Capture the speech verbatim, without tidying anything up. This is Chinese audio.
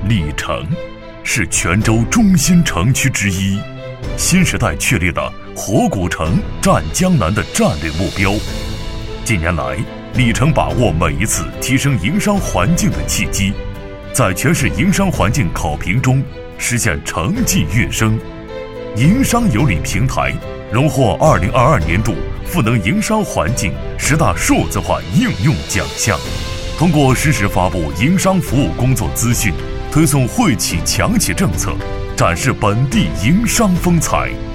历城是泉州中心城区之一，新时代确立了活古城占江南的战略目标。近年来，历城把握每一次提升营商环境的契机，在全市营商环境考评中实现成绩跃升。营商有礼平台荣获二零二二年度赋能营商环境十大数字化应用奖项。通过实时发布营商服务工作资讯，推送惠企强企政策，展示本地营商风采。